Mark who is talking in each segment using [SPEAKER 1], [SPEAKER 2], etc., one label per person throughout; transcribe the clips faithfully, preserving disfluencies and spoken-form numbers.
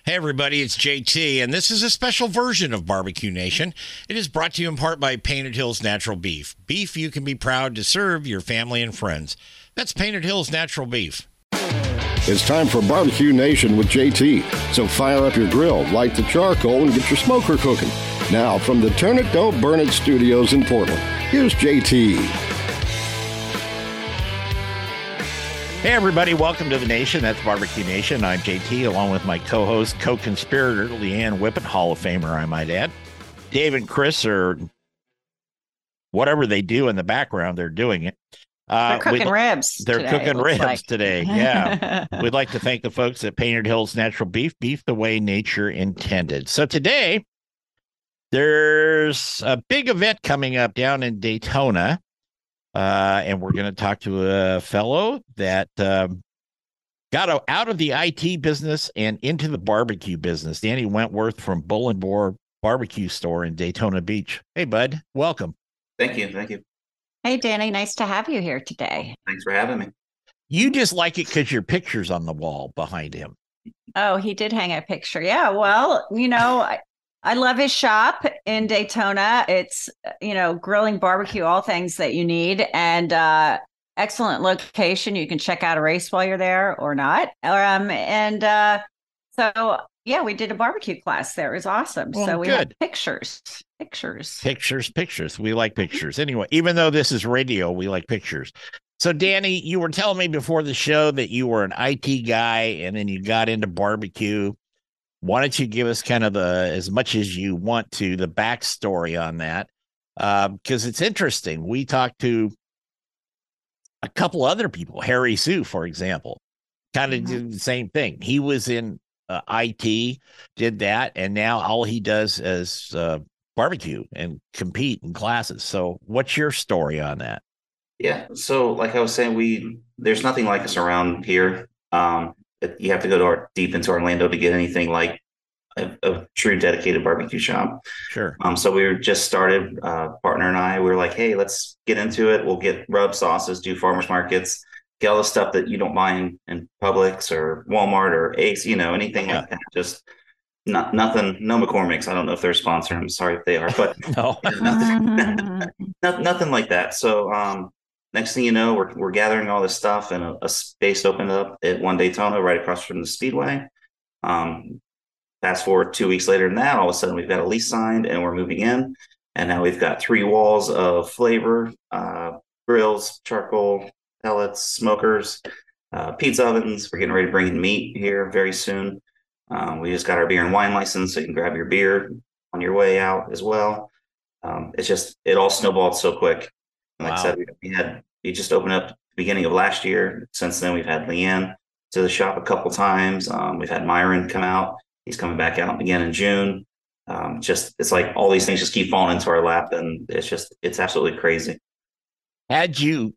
[SPEAKER 1] Hey everybody, it's J T, and this is a special version of Barbecue Nation. It is brought to you in part by Painted Hills Natural Beef. Beef you can be proud to serve your family and friends. That's Painted Hills Natural Beef.
[SPEAKER 2] It's time for Barbecue Nation with J T. So fire up your grill, light the charcoal, and get your smoker cooking. Now, from the Turn It, Don't Burn It studios in Portland, here's J T.
[SPEAKER 1] Hey everybody, welcome to the Nation. That's Barbecue Nation. I'm J T, along with my co-host, co-conspirator, Leanne Whippet, Hall of Famer, I might add. Dave and Chris are, whatever they do in the background, they're doing it.
[SPEAKER 3] Uh, they're cooking ribs.
[SPEAKER 1] They're
[SPEAKER 3] today,
[SPEAKER 1] cooking ribs
[SPEAKER 3] like.
[SPEAKER 1] today. Yeah. We'd like to thank the folks at Painted Hills Natural Beef, beef the way nature intended. So today, there's a big event coming up down in Daytona. Uh, and we're going to talk to a fellow that um, got out of the I T business and into the barbecue business. Danny Wentworth from Bull and Boar Barbecue Store in Daytona Beach. Hey, bud. Welcome.
[SPEAKER 4] Thank you. Thank you.
[SPEAKER 3] Hey, Danny. Nice to have you here today.
[SPEAKER 4] Thanks for having me.
[SPEAKER 1] You just like it because your picture's on the wall behind him.
[SPEAKER 3] Oh, he did hang a picture. Yeah. Well, you know, I, I love his shop in Daytona. It's, you know, grilling, barbecue, all things that you need, and uh, excellent location. You can check out a race while you're there or not. Um, and uh, so, yeah, we did a barbecue class there. It was awesome.
[SPEAKER 1] Well,
[SPEAKER 3] so we
[SPEAKER 1] good.
[SPEAKER 3] have pictures, pictures,
[SPEAKER 1] Pictures, pictures. We like pictures. Anyway, even though this is radio, we like pictures. So, Danny, you were telling me before the show that you were an I T guy and then you got into barbecue. Why don't you give us kind of the, as much as you want to, the backstory on that? Because uh, it's interesting. We talked to a couple other people, Harry Sue, for example, kind of mm-hmm. did the same thing. He was in uh, I T, did that, and now all he does is uh, barbecue and compete in classes. So what's your story on that?
[SPEAKER 4] Yeah, so like I was saying, we there's nothing like us around here. Um, You have to go to our, deep into Orlando to get anything like a, a true dedicated barbecue shop.
[SPEAKER 1] Sure.
[SPEAKER 4] Um, so we were just started, uh, partner and I, we were like, hey, let's get into it. We'll get rub sauces, do farmers markets, get all the stuff that you don't buy in, in Publix or Walmart or Ace, you know, anything yeah. like that. Just not nothing, no McCormick's. I don't know if they're sponsoring. I'm sorry if they are, but
[SPEAKER 1] no.
[SPEAKER 4] nothing, nothing like that. So, um, next thing you know, we're we're gathering all this stuff, and a, a space opened up at One Daytona right across from the Speedway. Um, fast forward two weeks later than that, all of a sudden we've got a lease signed and we're moving in. And now we've got three walls of flavor, uh, grills, charcoal, pellets, smokers, uh, pizza ovens. We're getting ready to bring in meat here very soon. Um, we just got our beer and wine license, so you can grab your beer on your way out as well. Um, it's just, it all snowballed so quick. And like wow. I said, we, we had we just opened up the beginning of last year. Since then, we've had Leanne to the shop a couple times. Um, we've had Myron come out. He's coming back out again in June. Um, just it's like all these things just keep falling into our lap, and it's just it's absolutely crazy.
[SPEAKER 1] Had you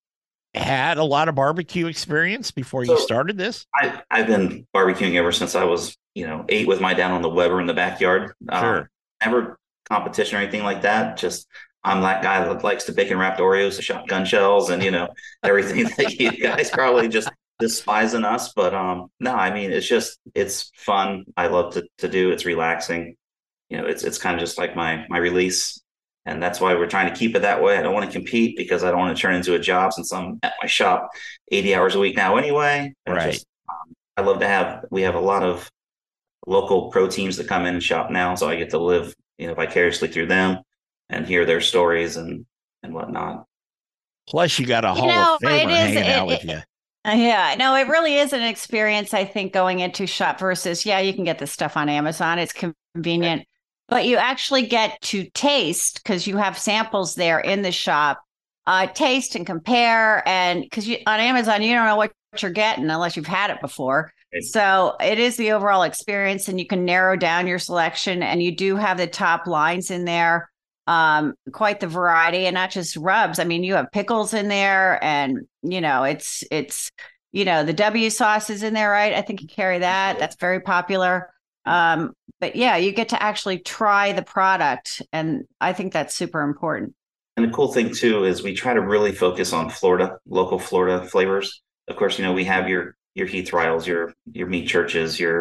[SPEAKER 1] had a lot of barbecue experience before so you started this?
[SPEAKER 4] I, I've been barbecuing ever since I was you know eight with my dad on the Weber in the backyard.
[SPEAKER 1] Sure.
[SPEAKER 4] Um, never competition or anything like that. Just I'm that guy that likes to bake and wrap Oreos, the shotgun shells, and you know everything that you guys probably just despise in us. But um, no, I mean it's just it's fun. I love to to do. It's relaxing. You know, it's it's kind of just like my my release, and that's why we're trying to keep it that way. I don't want to compete because I don't want to turn into a job since I'm at my shop eighty hours a week now anyway. And
[SPEAKER 1] right.
[SPEAKER 4] Just, um, I love to have. We have a lot of local pro teams that come in and shop now, so I get to live you know vicariously through them and hear their stories and, and whatnot.
[SPEAKER 1] Plus, you got a Hall
[SPEAKER 3] you know,
[SPEAKER 1] of Famer
[SPEAKER 3] is,
[SPEAKER 1] hanging
[SPEAKER 3] it,
[SPEAKER 1] out
[SPEAKER 3] it,
[SPEAKER 1] with you.
[SPEAKER 3] Uh, yeah, no, it really is an experience, I think, going into shop versus, yeah, you can get this stuff on Amazon. It's convenient, but you actually get to taste because you have samples there in the shop, uh, taste and compare. And because you on Amazon, you don't know what you're getting unless you've had it before. So it is the overall experience, and you can narrow down your selection, and you do have the top lines in there. Um, quite the variety, and not just rubs. I mean, you have pickles in there, and you know, it's it's you know, the W sauce is in there, right? I think you carry that. That's very popular. Um, but yeah, you get to actually try the product, and I think that's super important.
[SPEAKER 4] And the cool thing too is we try to really focus on Florida, local Florida flavors. Of course, you know, we have your your Heath Riles, your your Meat Churches, your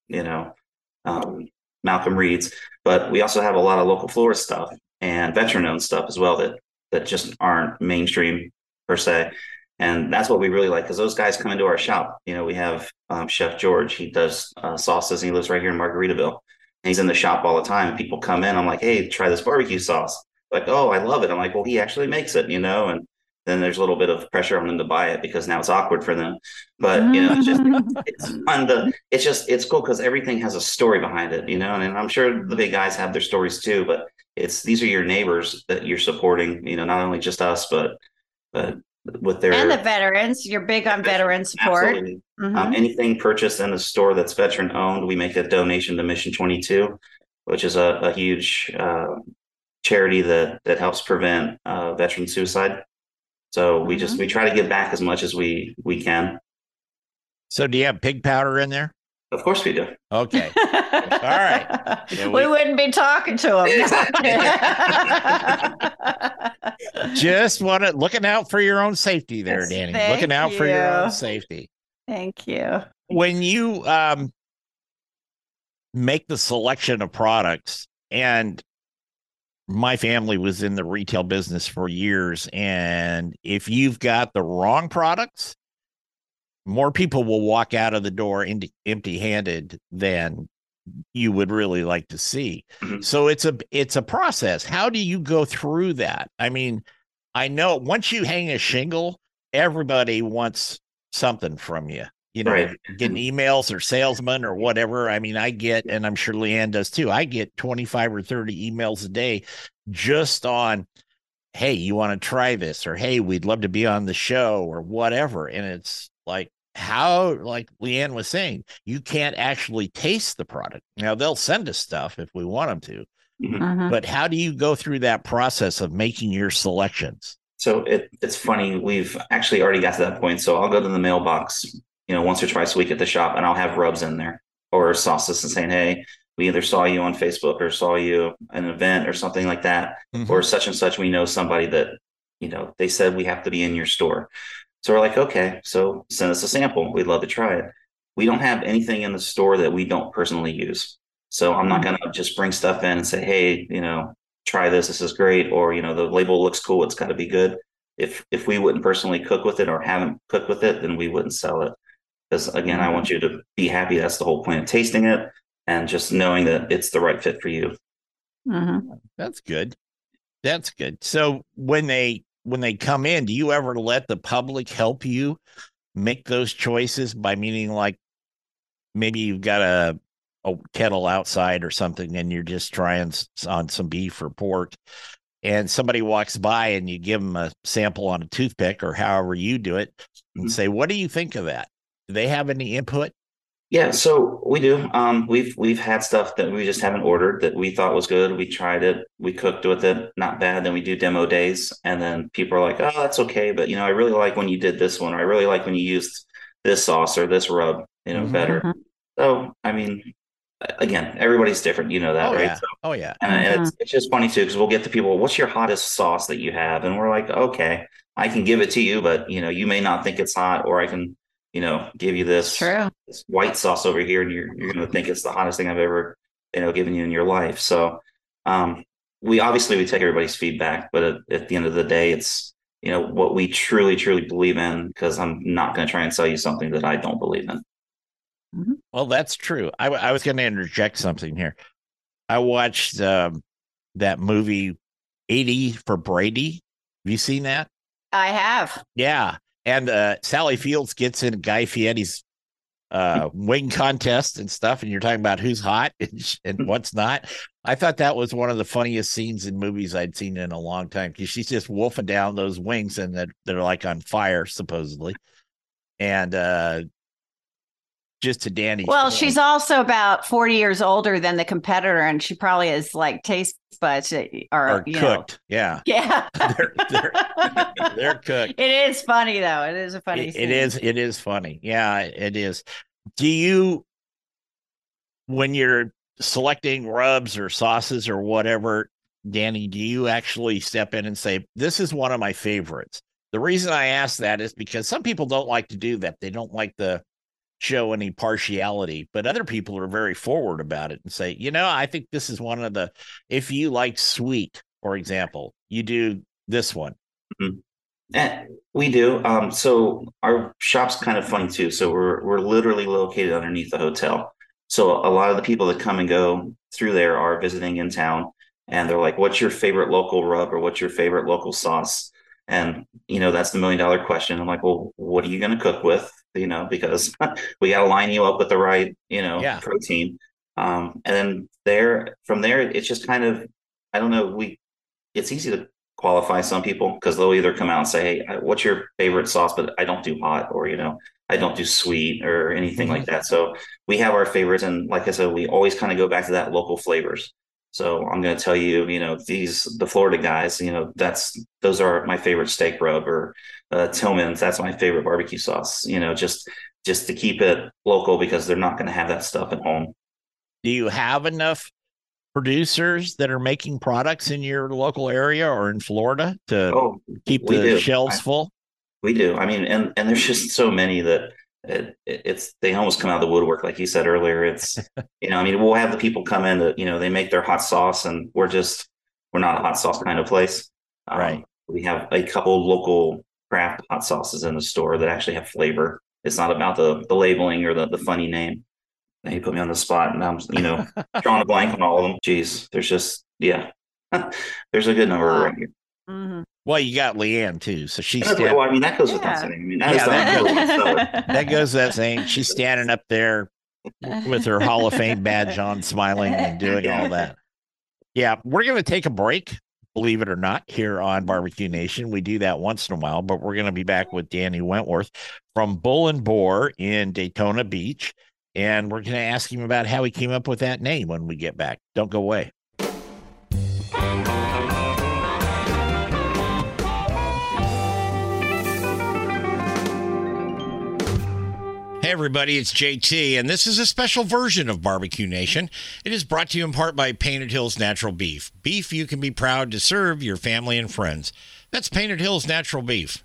[SPEAKER 4] you know, um, Malcolm Reed's, but we also have a lot of local florist stuff and veteran owned stuff as well that that just aren't mainstream per se. And that's what we really like, because those guys come into our shop. You know, we have um, Chef George. He does uh, sauces, and he lives right here in Margaritaville. And he's in the shop all the time. And people come in. I'm like, hey, try this barbecue sauce. Like, oh, I love it. I'm like, well, he actually makes it, you know. And then there's a little bit of pressure on them to buy it because now it's awkward for them. But you know, it's just it's fun to. It's just it's cool because everything has a story behind it, you know. And, and I'm sure the big guys have their stories too. But it's these are your neighbors that you're supporting. You know, not only just us, but but. With their
[SPEAKER 3] and the veterans, you're big on veteran support.
[SPEAKER 4] Absolutely. Mm-hmm. Um, anything purchased in the store that's veteran owned, we make a donation to Mission twenty-two, which is a, a huge uh, charity that that helps prevent uh, veteran suicide. So we mm-hmm. just we try to give back as much as we we can.
[SPEAKER 1] So do you have pig powder in there?
[SPEAKER 4] Of course we do.
[SPEAKER 1] Okay. All right.
[SPEAKER 3] Yeah, we, we wouldn't be talking to them.
[SPEAKER 4] Exactly.
[SPEAKER 1] Just want to looking out for your own safety there, yes, Danny. Looking out you. for your own safety.
[SPEAKER 3] Thank you.
[SPEAKER 1] When you um, make the selection of products, and my family was in the retail business for years, and if you've got the wrong products, more people will walk out of the door empty-handed than you would really like to see. Mm-hmm. So it's a it's a process. How do you go through that? I mean, I know once you hang a shingle, everybody wants something from you. You know, right. Getting emails or salesmen or whatever. I mean, I get, and I'm sure Leanne does too, I get twenty-five or thirty emails a day just on, hey, you want to try this? Or, hey, we'd love to be on the show or whatever. And it's like, how, like Leanne was saying, you can't actually taste the product. Now, they'll send us stuff if we want them to, mm-hmm. but how do you go through that process of making your selections?
[SPEAKER 4] So it, it's funny. We've actually already got to that point. So I'll go to the mailbox, you know, once or twice a week at the shop, and I'll have rubs in there or sauces and saying, hey, we either saw you on Facebook or saw you at an event or something like that, mm-hmm. or such and such. We know somebody that, you know, they said we have to be in your store. So we're like, okay, so send us a sample. We'd love to try it. We don't have anything in the store that we don't personally use. So I'm not going to just bring stuff in and say, hey, you know, try this. This is great. Or, you know, the label looks cool. It's got to be good. If if we wouldn't personally cook with it or haven't cooked with it, then we wouldn't sell it. Because, again, I want you to be happy. That's the whole point of tasting it and just knowing that it's the right fit for you.
[SPEAKER 1] Mm-hmm. That's good. That's good. So when they when they come in, do you ever let the public help you make those choices by meaning like maybe you've got a, a kettle outside or something and you're just trying on some beef or pork and somebody walks by and you give them a sample on a toothpick or however you do it and mm-hmm. say, what do you think of that? Do they have any input?
[SPEAKER 4] Yeah, so we do. Um, we've we've had stuff that we just haven't ordered that we thought was good. We tried it, we cooked with it, not bad. Then we do demo days, and then people are like, "Oh, that's okay," but you know, I really like when you did this one, or I really like when you used this sauce or this rub, you know, mm-hmm. better. So, I mean, again, everybody's different, you know that,
[SPEAKER 1] oh,
[SPEAKER 4] right?
[SPEAKER 1] Yeah.
[SPEAKER 4] So,
[SPEAKER 1] oh yeah.
[SPEAKER 4] And mm-hmm. it's it's just funny too because we'll get to people, "What's your hottest sauce that you have?" And we're like, "Okay, I can give it to you, but you know, you may not think it's hot, or I can." You know, give you this, this white sauce over here, and you're you're going to think it's the hottest thing I've ever, you know, given you in your life. So, um, we obviously we take everybody's feedback, but at, at the end of the day, it's you know what we truly truly believe in. Because I'm not going to try and sell you something that I don't believe in.
[SPEAKER 1] Mm-hmm. Well, that's true. I, I was going to interject something here. I watched um, that movie eighty for Brady. Have you seen that?
[SPEAKER 3] I have.
[SPEAKER 1] Yeah. And uh, Sally Fields gets in Guy Fieri's uh, wing contest and stuff, and you're talking about who's hot and, and what's not. I thought that was one of the funniest scenes in movies I'd seen in a long time because she's just wolfing down those wings and that they're like on fire, supposedly. And uh, just to Danny's
[SPEAKER 3] Well,
[SPEAKER 1] point,
[SPEAKER 3] she's also about forty years older than the competitor, and she probably is like taste buds that are,
[SPEAKER 1] are
[SPEAKER 3] you
[SPEAKER 1] cooked.
[SPEAKER 3] Know.
[SPEAKER 1] Yeah.
[SPEAKER 3] Yeah.
[SPEAKER 1] they're, they're, they're cooked.
[SPEAKER 3] It is funny, though. It is a funny
[SPEAKER 1] it,
[SPEAKER 3] scene.
[SPEAKER 1] It is. It is funny. Yeah, it is. Do you, when you're selecting rubs or sauces or whatever, Danny, do you actually step in and say, this is one of my favorites? The reason I ask that is because some people don't like to do that. They don't like the show any partiality, but other people are very forward about it and say, you know, I think this is one of the, if you like sweet, for example, you do this one.
[SPEAKER 4] Mm-hmm. And we do. Um, so our shop's kind of funny too. So we're we're literally located underneath the hotel. So a lot of the people that come and go through there are visiting in town, and they're like, "What's your favorite local rub, or what's your favorite local sauce?" And you know, that's the million dollar question. I'm like, "Well, what are you going to cook with?" You know, because we got to line you up with the right, you know,
[SPEAKER 1] yeah.
[SPEAKER 4] protein. Um, and then there, from there, it's just kind of, I don't know, we. It's easy to qualify some people because they'll either come out and say, "Hey, what's your favorite sauce?" But I don't do hot, or you know, I don't do sweet or anything mm-hmm. like that. So we have our favorites, and like I said, we always kind of go back to that local flavors. So I'm going to tell you, you know, these the Florida guys, you know, that's those are my favorite steak rub, or uh, Tillman's. That's my favorite barbecue sauce. You know, just just to keep it local because they're not going to have that stuff at home.
[SPEAKER 1] Do you have enough producers that are making products in your local area or in Florida to
[SPEAKER 4] oh,
[SPEAKER 1] keep the
[SPEAKER 4] do.
[SPEAKER 1] shelves
[SPEAKER 4] I,
[SPEAKER 1] full?
[SPEAKER 4] We do. I mean, and and there's just so many that it, it's they almost come out of the woodwork, like you said earlier. It's you know, I mean, we'll have the people come in that you know they make their hot sauce, and we're just we're not a hot sauce kind of place. Um,
[SPEAKER 1] right.
[SPEAKER 4] We have a couple local craft hot sauces in the store that actually have flavor. It's not about the the labeling or the the funny name. Now you put me on the spot, and I'm, you know, drawing a blank on all of them. Jeez, there's just, yeah, there's a good number wow. right here.
[SPEAKER 3] Mm-hmm.
[SPEAKER 1] Well, you got Leanne too, so she's.
[SPEAKER 4] Stand- well, I mean, that goes yeah. without saying. I mean, that, yeah, that, goes,
[SPEAKER 1] that goes without saying. She's standing up there with her Hall of Fame badge on, smiling and doing yeah. all that. Yeah, we're going to take a break. Believe it or not, here on Barbecue Nation, we do that once in a while. But we're going to be back with Danny Wentworth from Bull and Boar in Daytona Beach. And we're going to ask him about how he came up with that name when we get back. Don't go away. Hey, everybody, it's J T, and this is a special version of Barbecue Nation. It is brought to you in part by Painted Hills Natural Beef. Beef you can be proud to serve your family and friends. That's Painted Hills Natural Beef.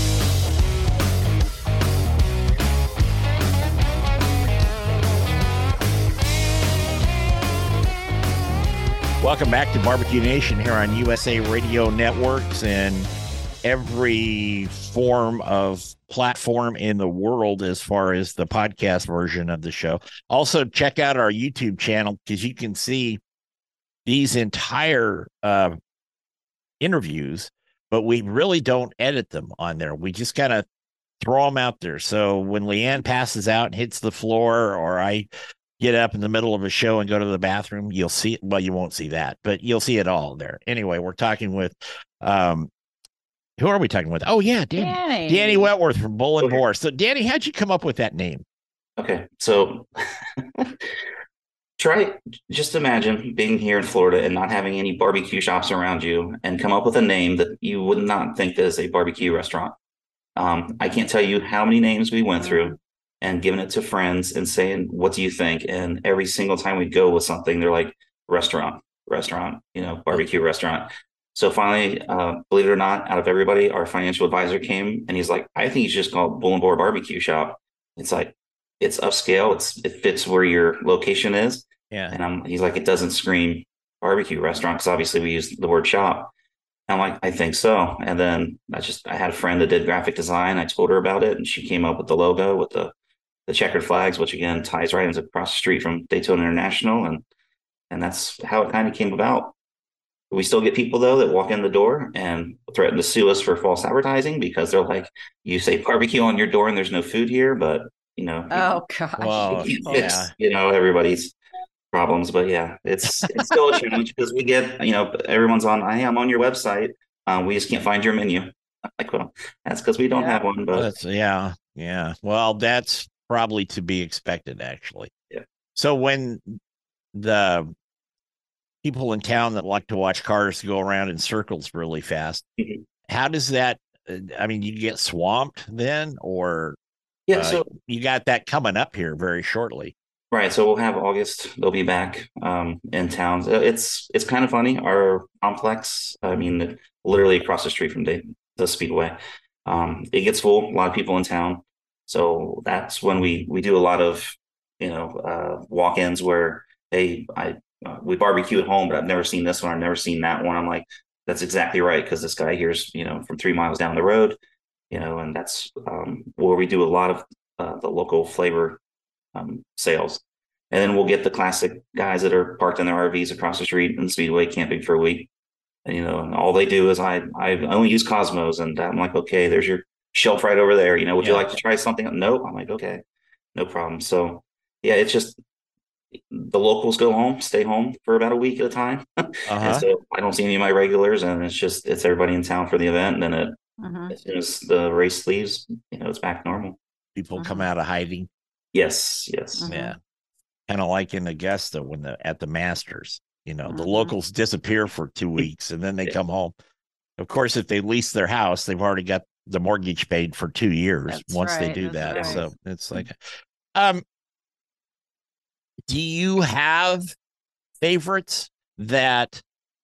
[SPEAKER 1] Welcome back to Barbecue Nation here on U S A Radio Networks and every form of platform in the world as far as the podcast version of the show. Also, check out our YouTube channel because you can see these entire uh, interviews, but we really don't edit them on there. We just kind of throw them out there. So when Leanne passes out and hits the floor, or I get up in the middle of a show and go to the bathroom, you'll see it. Well, you won't see that, but you'll see it all there. Anyway, we're talking with, um, who are we talking with? Oh yeah, Danny. Danny, Danny Wentworth from Bull and Boar. So Danny, how'd you come up with that name?
[SPEAKER 4] Okay. So try, just imagine being here in Florida and not having any barbecue shops around you and come up with a name that you would not think is a barbecue restaurant. Um, I can't tell you how many names we went through and giving it to friends and saying, what do you think? And every single time we go with something, they're like, restaurant, restaurant, you know, barbecue restaurant. So finally, uh, believe it or not, out of everybody, our financial advisor came and he's like, I think you should just call it Bull and Boar Barbecue Shop. It's like, it's upscale. It's, it fits where your location is.
[SPEAKER 1] Yeah.
[SPEAKER 4] And I'm, he's like, it doesn't scream barbecue restaurant because obviously we use the word shop. I'm like, I think so. And then I just, I had a friend that did graphic design. I told her about it and she came up with the logo with the, the checkered flags, which again ties right into across the street from Daytona International. And, and that's how it kind of came about. We still get people though that walk in the door and threaten to sue us for false advertising because they're like, you say barbecue on your door and there's no food here, but you know,
[SPEAKER 3] oh gosh,
[SPEAKER 1] well,
[SPEAKER 4] yeah. you know, everybody's problems, but yeah, it's, it's still a challenge because we get, you know, everyone's on, I am on your website. Um, we just can't find your menu. Like, well, that's because we don't
[SPEAKER 3] yeah.
[SPEAKER 4] have one, but
[SPEAKER 1] that's, yeah, yeah. Well, that's probably to be expected actually.
[SPEAKER 4] Yeah.
[SPEAKER 1] So when the people in town that like to watch cars go around in circles really fast, mm-hmm. how does that, I mean, you get swamped then, or
[SPEAKER 4] yeah,
[SPEAKER 1] uh,
[SPEAKER 4] so
[SPEAKER 1] you got that coming up here very shortly.
[SPEAKER 4] Right. So we'll have August. They'll be back um, in town. It's it's kind of funny. Our complex, I mean, literally across the street from the, the Speedway, um, it gets full. A lot of people in town. So that's when we we do a lot of, you know, uh, walk-ins where, hey, I uh, we barbecue at home, but I've never seen this one. I've never seen that one. I'm like, that's exactly right, because this guy here's, you know, from three miles down the road, you know, and that's um, where we do a lot of uh, the local flavor um, sales. And then we'll get the classic guys that are parked in their R Vs across the street in the Speedway camping for a week. And, you know, and all they do is I I only use Cosmos, and I'm like, okay, there's your shelf right over there. You know, would you
[SPEAKER 1] Yeah.
[SPEAKER 4] like to try something? No. I'm like, okay, no problem. So yeah, it's just the locals go home, stay home for about a week at a time. And
[SPEAKER 1] Uh-huh.
[SPEAKER 4] so I don't see any of my regulars, and it's just it's everybody in town for the event. And then it,
[SPEAKER 3] Mhm.
[SPEAKER 4] as soon as the race leaves, you know, it's back normal.
[SPEAKER 1] People come
[SPEAKER 3] Mhm.
[SPEAKER 1] out of hiding.
[SPEAKER 4] Yes, yes.
[SPEAKER 3] Mhm.
[SPEAKER 1] Yeah. Kind of like in Augusta when the at the Masters, you know, the
[SPEAKER 3] Mhm.
[SPEAKER 1] locals disappear for two weeks and then they
[SPEAKER 4] Yeah.
[SPEAKER 1] come home. Of course, if they lease their house, they've already got the mortgage paid for two years
[SPEAKER 3] That's
[SPEAKER 1] once they
[SPEAKER 3] right,
[SPEAKER 1] do
[SPEAKER 3] that's
[SPEAKER 1] that.
[SPEAKER 3] right.
[SPEAKER 1] So it's like, um, do you have favorites that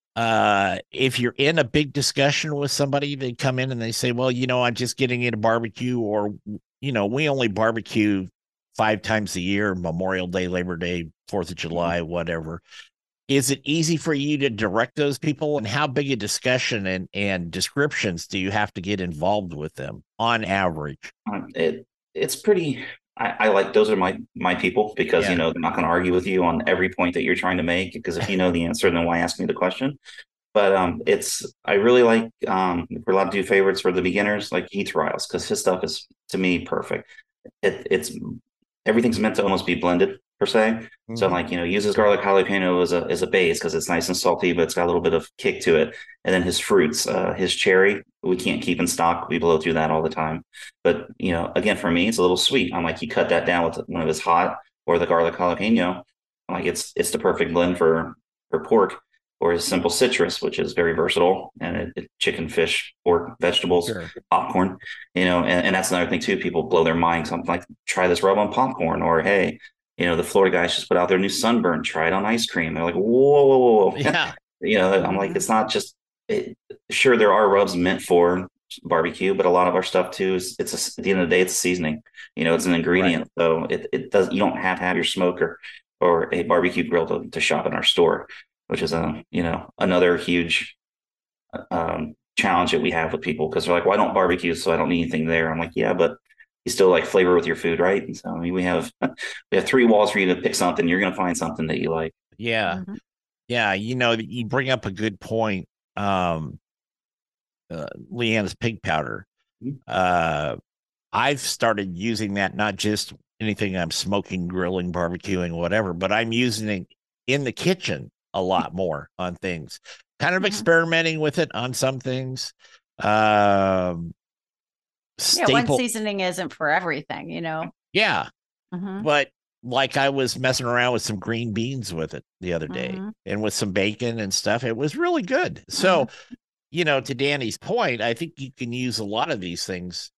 [SPEAKER 1] uh if you're in a big discussion with somebody, they come in and they say, well, you know, I'm just getting into barbecue, or, you know, we only barbecue five times a year, Memorial Day, Labor Day, Fourth of July, whatever. Is it easy for you to direct those people, and how big a discussion and and descriptions do you have to get involved with them on average?
[SPEAKER 4] Um, it it's pretty. I, I like those are my my people, because
[SPEAKER 1] Yeah.
[SPEAKER 4] you know they're not going to argue with you on every point that you're trying to make, because if you know the answer, then why ask me the question? But um, it's I really like um, if we're allowed to do favorites for the beginners, like Heath Riles, because his stuff is, to me, perfect. It, it's everything's meant to almost be blended per se. So
[SPEAKER 1] Mhm.
[SPEAKER 4] like, you know, uses garlic jalapeno as a as a base because it's nice and salty, but it's got a little bit of kick to it. And then his fruits, uh, his cherry, we can't keep in stock. We blow through that all the time. But you know, again, for me, it's a little sweet. I'm like, you cut that down with one of his hot or the garlic jalapeno. I'm like, it's it's the perfect blend for for pork. Or his simple citrus, which is very versatile, and it, it, chicken, fish, pork, vegetables,
[SPEAKER 1] Sure.
[SPEAKER 4] popcorn, you know, and, and that's another thing too. People blow their minds. I'm like, try this rub on popcorn, or hey, you know, the Florida guys just put out their new sunburn. Try it on ice cream. They're like, whoa, whoa, whoa, whoa.
[SPEAKER 1] Yeah.
[SPEAKER 4] You know, I'm like,
[SPEAKER 3] Mhm.
[SPEAKER 4] it's not just. It, sure, there are rubs meant for barbecue, but a lot of our stuff too is it's a, at the end of the day, it's a seasoning. You know, it's an ingredient, so it it does. You don't have to have your smoker or a barbecue grill to, to shop in our store, which is a you know another huge um, challenge that we have with people, because they're like, well, I don't barbecue, so I don't need anything there. I'm like, yeah, but you still like flavor with your food, right? And so I mean, we have we have three walls for you to pick something. You're going to find something that you like.
[SPEAKER 1] Yeah.
[SPEAKER 3] Mhm.
[SPEAKER 1] Yeah. You know, you bring up a good point. Um, uh, Leanne's pig powder.
[SPEAKER 4] Mhm.
[SPEAKER 1] Uh, I've started using that, not just anything I'm smoking, grilling, barbecuing, whatever, but I'm using it in the kitchen a lot more on things, kind of
[SPEAKER 3] Mhm.
[SPEAKER 1] experimenting with it on some things. Um,
[SPEAKER 3] Yeah, one
[SPEAKER 1] staple,
[SPEAKER 3] seasoning isn't for everything, you know.
[SPEAKER 1] yeah,
[SPEAKER 3] Mhm.
[SPEAKER 1] but like I was messing around with some green beans with it the other day
[SPEAKER 3] Mhm.
[SPEAKER 1] and with some bacon and stuff. It was really good. So, you know, to Danny's point, I think you can use a lot of these things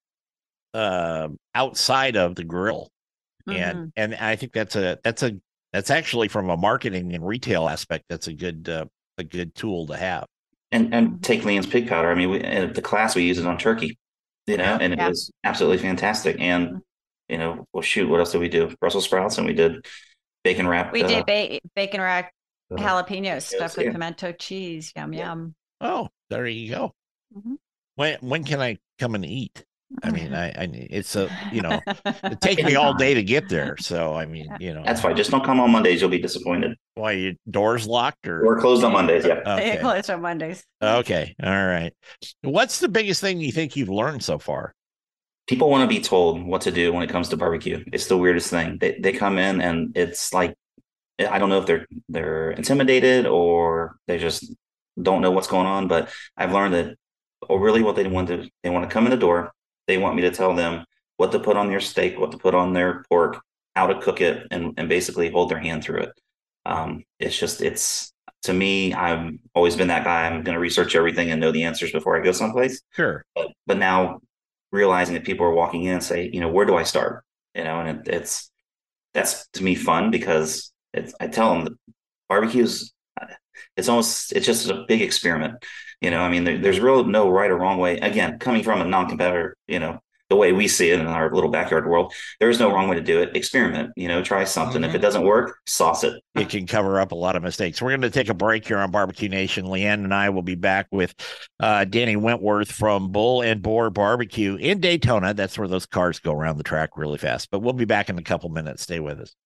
[SPEAKER 1] uh, outside of the grill. And
[SPEAKER 3] Mhm.
[SPEAKER 1] and I think that's a that's a that's actually, from a marketing and retail aspect, that's a good uh, a good tool to have.
[SPEAKER 4] And and
[SPEAKER 3] Mhm.
[SPEAKER 4] take Lean's pig powder. I mean, we, at the class we use it on turkey, you know,
[SPEAKER 1] Yeah.
[SPEAKER 4] and it
[SPEAKER 3] Yeah.
[SPEAKER 4] was absolutely fantastic. And
[SPEAKER 3] Mhm.
[SPEAKER 4] you know, well, shoot, what else did we do? Brussels sprouts, and we did bacon wrapped.
[SPEAKER 3] We
[SPEAKER 4] Uh,
[SPEAKER 3] did ba- bacon rack
[SPEAKER 4] uh,
[SPEAKER 3] jalapeno stuffed with
[SPEAKER 4] yeah,
[SPEAKER 3] pimento cheese. Yum
[SPEAKER 4] yeah.
[SPEAKER 3] yum.
[SPEAKER 1] Oh, there you go.
[SPEAKER 3] Mhm.
[SPEAKER 1] When when can I come and eat? I mean, I, I it's a you know, it takes me all
[SPEAKER 4] Anytime.
[SPEAKER 1] day to get there. So I mean, you know,
[SPEAKER 4] That's fine. Just don't come on Mondays. You'll be disappointed.
[SPEAKER 1] why, your doors locked or
[SPEAKER 4] We're closed on Mondays. Yeah.
[SPEAKER 3] They
[SPEAKER 1] okay.
[SPEAKER 3] close on Mondays.
[SPEAKER 1] Okay. All right. What's the biggest thing you think you've learned so far?
[SPEAKER 4] People want to be told what to do when it comes to barbecue. It's the weirdest thing. They they come in and it's like, I don't know if they're they're intimidated or they just don't know what's going on. But I've learned that, or really what they want to they want to come in the door. They want me to tell them what to put on their steak, what to put on their pork, how to cook it, and and basically hold their hand through it. Um, it's just it's to me, I've always been that guy. I'm going to research everything and know the answers before I go someplace.
[SPEAKER 1] Sure.
[SPEAKER 4] But, but now realizing that people are walking in and say, you know, where do I start? You know, and it, it's that's to me fun, because it's, I tell them that barbecues, it's almost it's just a big experiment. You know, I mean, there, there's real no right or wrong way. Again, coming from a non-competitor, you know, the way we see it in our little backyard world, there is no wrong way to do it. Experiment, you know, try something.
[SPEAKER 1] Mhm.
[SPEAKER 4] If it doesn't work, sauce it.
[SPEAKER 1] It can cover up a lot of mistakes. We're going to take a break here on Barbecue Nation. Leanne and I will be back with uh, Danny Wentworth from Bull and Boar Barbecue in Daytona. That's where those cars go around the track really fast. But we'll be back in a couple minutes. Stay with us.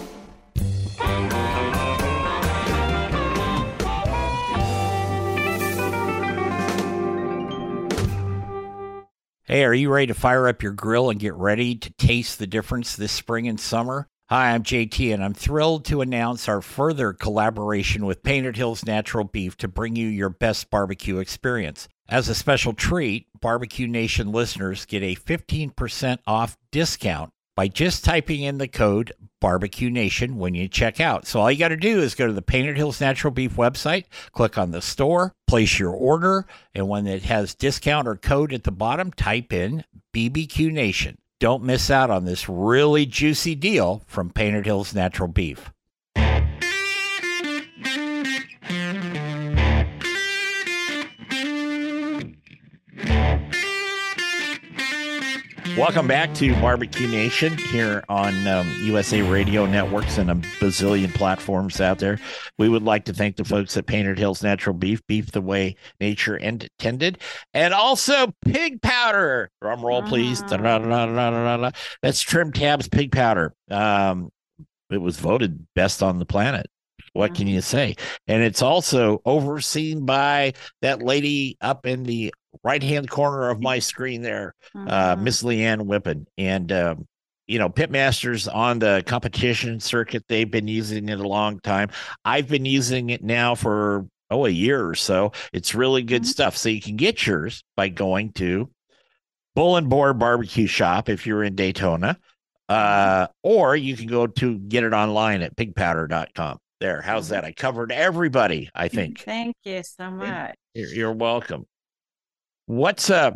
[SPEAKER 1] Hey, are you ready to fire up your grill and get ready to taste the difference this spring and summer? Hi, I'm J T, and I'm thrilled to announce our further collaboration with Painted Hills Natural Beef to bring you your best barbecue experience. As a special treat, Barbecue Nation listeners get a fifteen percent off discount by just typing in the code Barbecue Nation when you check out. So all you got to do is go to the Painted Hills Natural Beef website, click on the store, place your order, and when it has discount or code at the bottom, type in B B Q Nation. Don't miss out on this really juicy deal from Painted Hills Natural Beef. Welcome back to Barbecue Nation here on um, U S A Radio Networks and a bazillion platforms out there. We would like to thank the folks at Painted Hills Natural Beef, beef the way nature intended, and also Pig Powder. Drum roll, please.
[SPEAKER 3] Ah.
[SPEAKER 1] Da-da-da-da-da-da-da. That's Trim Tabs Pig Powder. Um, it was voted best on the planet. What can you say? And it's also overseen by that lady up in the right-hand corner of my screen there, uh, Miss Leanne Whippen. And, um, you know, Pitmasters on the competition circuit, they've been using it a long time. I've been using it now for, oh, a year or so. It's really good
[SPEAKER 3] Mhm.
[SPEAKER 1] stuff. So you can get yours by going to Bull and Boar Barbecue Shop if you're in Daytona, uh, or you can go to get it online at pig powder dot com. There, how's that? I covered everybody, I think.
[SPEAKER 3] Thank you so much.
[SPEAKER 1] You're, you're welcome. What's uh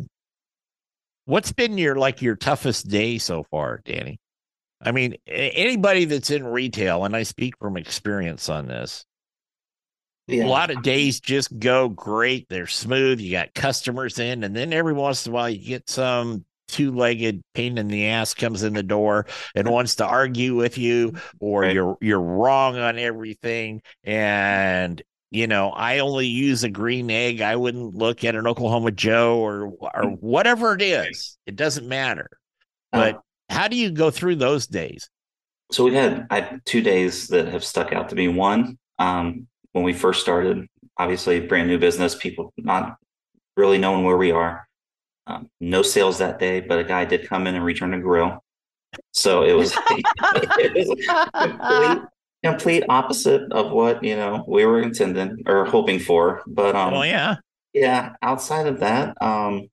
[SPEAKER 1] what's been your like your toughest day so far, Danny? I mean, a- anybody that's in retail, and I speak from experience on this,
[SPEAKER 4] Yeah.
[SPEAKER 1] a lot of days just go great. They're smooth. You got customers in, and then every once in a while you get some two-legged pain in the ass comes in the door and wants to argue with you, or
[SPEAKER 4] Right.
[SPEAKER 1] you're you're wrong on everything. And you know, I only use a green egg. I wouldn't look at an Oklahoma Joe or or whatever it is. It doesn't matter. But
[SPEAKER 4] Uh,
[SPEAKER 1] how do you go through those days?
[SPEAKER 4] so we've had I had two days that have stuck out to me. One, um, when we first started, obviously brand new business, people not really knowing where we are. Um, no sales that day, but a guy did come in and return a grill. So it was, it was complete, complete opposite of what, you know, we were intending or hoping for. But um,
[SPEAKER 1] Oh yeah.
[SPEAKER 4] yeah, outside of that, um,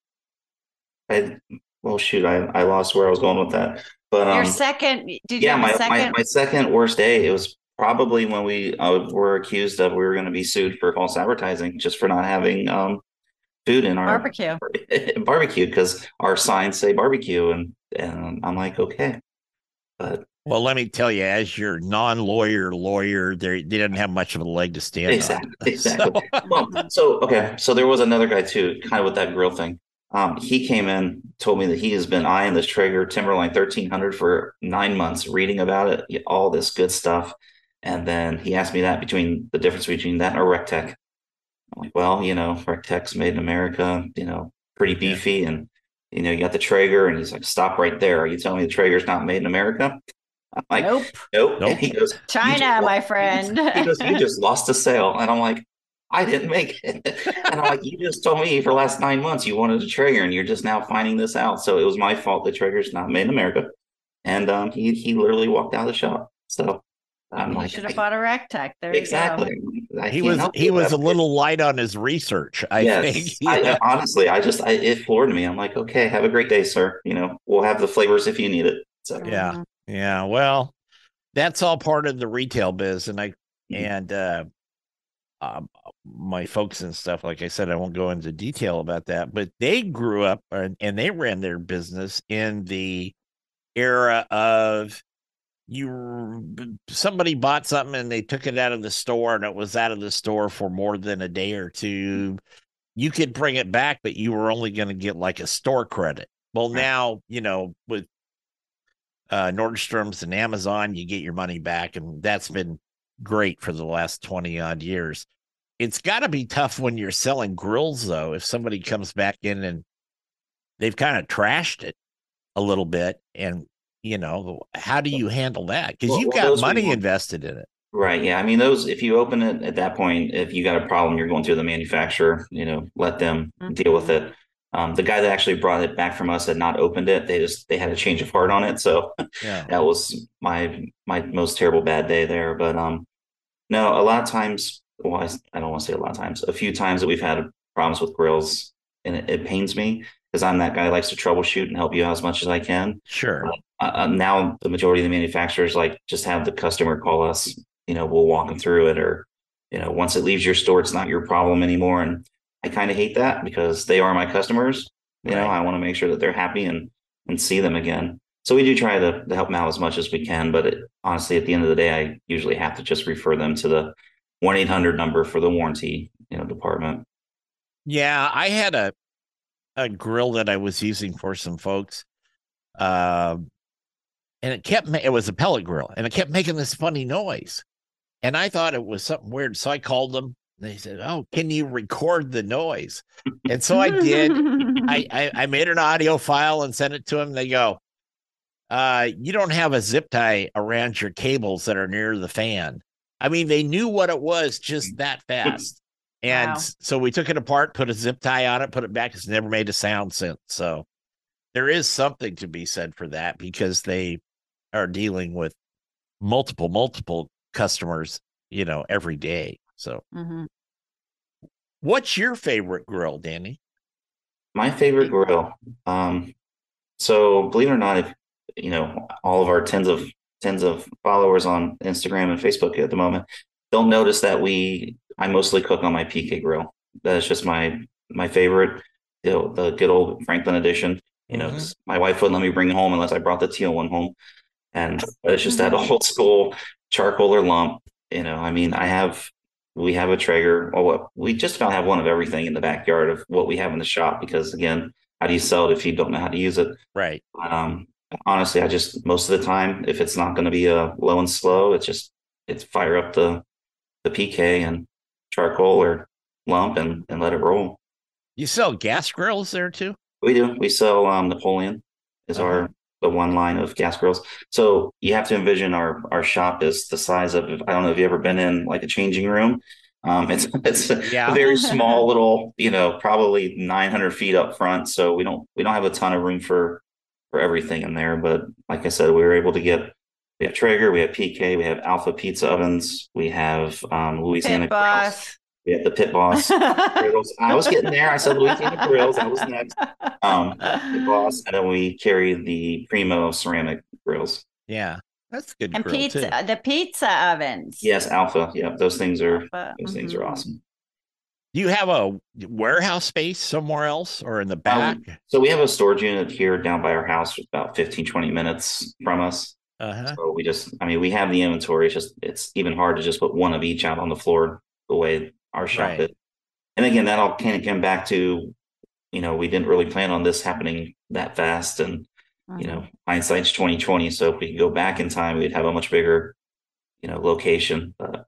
[SPEAKER 4] I well, shoot, I, I lost where I was going with that. But
[SPEAKER 3] Your
[SPEAKER 4] um,
[SPEAKER 3] second, did you
[SPEAKER 4] yeah,
[SPEAKER 3] have
[SPEAKER 4] my,
[SPEAKER 3] a second?
[SPEAKER 4] my my second worst day. It was probably when we uh, were accused of we were going to be sued for false advertising just for not having um food in our
[SPEAKER 3] Barbecue.
[SPEAKER 4] barbecue because our signs say barbecue, and and I'm like, okay, but
[SPEAKER 1] Well, let me tell you, as your non-lawyer lawyer, they they didn't have much of a leg to stand
[SPEAKER 4] exactly,
[SPEAKER 1] on.
[SPEAKER 4] exactly.
[SPEAKER 1] So-
[SPEAKER 4] Well, so okay, so there was another guy too, kind of with that grill thing. Um, he came in, told me that he has been eyeing this Traeger Timberline thirteen hundred for nine months, reading about it, all this good stuff, and then he asked me that between the difference between that and a Rectech. I'm like, well, you know, Rectech's made in America, you know, pretty
[SPEAKER 1] Yeah.
[SPEAKER 4] beefy, and you know, you got the Traeger, and he's like, stop right there. Are you telling me the Traeger's not made in America? I'm like,
[SPEAKER 3] Nope.
[SPEAKER 4] nope.
[SPEAKER 1] Nope.
[SPEAKER 4] And he goes, "You
[SPEAKER 3] China,
[SPEAKER 4] just
[SPEAKER 3] my
[SPEAKER 4] lost-"
[SPEAKER 3] friend.
[SPEAKER 4] He goes, you just lost a sale. And I'm like, I didn't make it. And I'm like, you just told me for the last nine months you wanted a Traeger, and you're just now finding this out. So it was my fault the Traeger's not made in America. And um, he he literally walked out of the shop. So I'm
[SPEAKER 3] You
[SPEAKER 4] like,
[SPEAKER 3] should have bought a Rectech. There
[SPEAKER 4] exactly.
[SPEAKER 3] you
[SPEAKER 4] I
[SPEAKER 1] he
[SPEAKER 4] can't
[SPEAKER 1] was
[SPEAKER 4] help
[SPEAKER 1] he
[SPEAKER 4] you.
[SPEAKER 1] was a
[SPEAKER 4] That's-
[SPEAKER 1] little light on his research, I
[SPEAKER 4] yes.
[SPEAKER 1] think.
[SPEAKER 4] I,
[SPEAKER 1] Yeah.
[SPEAKER 4] honestly, I just I, it floored me. I'm like, okay, have a great day, sir. You know, we'll have the flavors if you need it. So
[SPEAKER 3] go.
[SPEAKER 1] Yeah.
[SPEAKER 3] Mhm.
[SPEAKER 1] Yeah, well, that's all part of the retail biz, and I and uh, um, my folks and stuff. Like I said, I won't go into detail about that, but they grew up and, and they ran their business in the era of you somebody bought something and they took it out of the store and it was out of the store for more than a day or two. You could bring it back, but you were only going to get like a store credit. Well, now, you know, with uh, Nordstrom's and Amazon, you get your money back, and that's been great for the last twenty odd years. It's got to be tough when you're selling grills, though, if somebody comes back in and they've kind of trashed it a little bit. And, you know, how do you handle that? Because
[SPEAKER 4] Well,
[SPEAKER 1] you've
[SPEAKER 4] well,
[SPEAKER 1] got money invested in it.
[SPEAKER 4] Right. Yeah. I mean, those, if you open it at that point, if you got a problem, you're going through the manufacturer, you know, let them mm-hmm. deal with it. Um, the guy that actually brought it back from us had not opened it. They just, they had a change of heart on it. So yeah. that was my, my most terrible bad day there. But, um, no, a lot of times, well, I, I don't want to say a lot of times, a few times that we've had problems with grills, and it, it pains me because I'm that guy who likes to troubleshoot and help you out as much as I can.
[SPEAKER 1] Sure.
[SPEAKER 4] Uh, uh, now the majority of the manufacturers like just have the customer call us. You know, we'll walk them through it, or, you know, once it leaves your store, it's not your problem anymore. And I kind of hate that because they are my customers. You right. know, I want to make sure that they're happy and and see them again. So we do try to, to help them out as much as we can. But it, honestly, at the end of the day, I usually have to just refer them to the one eight hundred number for the warranty, you know, department.
[SPEAKER 1] Yeah, I had a a grill that I was using for some folks. Uh, and it kept, it was a pellet grill, and it kept making this funny noise. And I thought it was something weird. So I called them. They said, "Oh, can you record the noise?" And so I did. I, I, I made an audio file and sent it to them. They go, uh, "You don't have a zip tie around your cables that are near the fan." I mean, they knew what it was just that fast. And wow. so we took it apart, put a zip tie on it, put it back. It's never made a sound since. So there is something to be said for that, because they are dealing with multiple, multiple customers, you know, every day. So mm-hmm. What's your favorite grill, Danny?
[SPEAKER 4] My favorite grill. Um, so believe it or not, if you know, all of our tens of tens of followers on Instagram and Facebook at the moment, they'll notice that we I mostly cook on my P K grill. That's just my my favorite, you know, the good old Franklin edition. You know, mm-hmm. my wife wouldn't let me bring it home unless I brought the teal one home. And it's just that old school charcoal or lump. You know, I mean, I have, we have a Traeger. Oh, we just about have one of everything in the backyard of what we have in the shop, because again, how do you sell it if you don't know how to use it?
[SPEAKER 1] Right.
[SPEAKER 4] Um, honestly, I just, most of the time, if it's not going to be a low and slow, it's just, it's fire up the, the P K and charcoal or lump and, and let it roll.
[SPEAKER 1] You sell gas grills there too?
[SPEAKER 4] We do. We sell um, Napoleon is uh-huh. our the one line of gas grills. So you have to envision our our shop is the size of, I don't know if you've ever been in like a changing room. Um, it's it's a, yeah. a very small little, you know, probably nine hundred feet up front. So we don't we don't have a ton of room for for everything in there. But like I said, we were able to get, we have Traeger, we have P K, we have Alpha pizza ovens, we have um, Louisiana
[SPEAKER 3] Pit Boss.
[SPEAKER 4] We had the Pit Boss. I was getting there. I said Louisiana Grills. That was next. Um, Pit Boss, and then we carry the Primo ceramic grills.
[SPEAKER 1] Yeah, that's good.
[SPEAKER 3] And
[SPEAKER 1] grill
[SPEAKER 3] pizza,
[SPEAKER 1] too.
[SPEAKER 3] the pizza ovens.
[SPEAKER 4] Yes, Alpha. Yeah, those things are Alpha. those mm-hmm. things are awesome.
[SPEAKER 1] Do you have a warehouse space somewhere else or in the back?
[SPEAKER 4] Um, so we have a storage unit here down by our house, about fifteen, twenty minutes from us. Uh-huh. So we just, I mean, we have the inventory. It's just, it's even hard to just put one of each out on the floor the way our shop right. is. And again, that all kind of came back to, you know, we didn't really plan on this happening that fast. And, mm-hmm. you know, hindsight's twenty twenty. So if we could go back in time, we'd have a much bigger, you know, location. But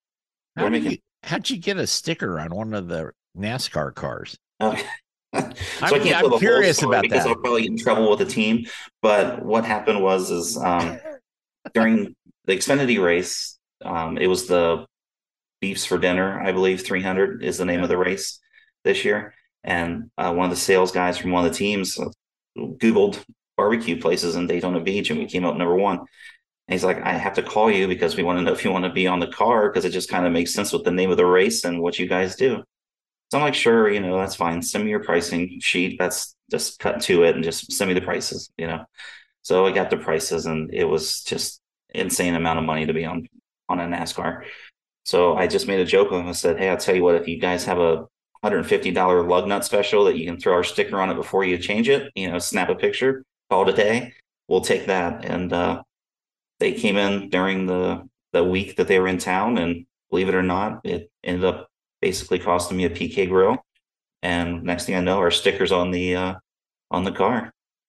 [SPEAKER 1] How did making... you, how'd you get a sticker on one of the NASCAR cars?
[SPEAKER 4] Okay. so
[SPEAKER 1] I'm, I I'm curious about
[SPEAKER 4] because
[SPEAKER 1] that.
[SPEAKER 4] I'll probably get in trouble with the team. But what happened was, is um, during the Xfinity race, um, it was the Beefs for Dinner, I believe three hundred is the name yeah. of the race this year. And uh, one of the sales guys from one of the teams Googled barbecue places in Daytona Beach, and we came up number one. And he's like, I have to call you because we want to know if you want to be on the car, because it just kind of makes sense with the name of the race and what you guys do. So I'm like, sure, you know, that's fine. Send me your pricing sheet. That's just cut to it and just send me the prices, you know. So I got the prices, and it was just insane amount of money to be on on a NASCAR. So I just made a joke with him. I said, hey, I'll tell you what, if you guys have a one hundred fifty dollars lug nut special that you can throw our sticker on it before you change it, you know, snap a picture, call it a day, we'll take that. And uh, they came in during the, the week that they were in town, and believe it or not, it ended up basically costing me a P K grill. And next thing I know, our sticker's on the uh, on the car.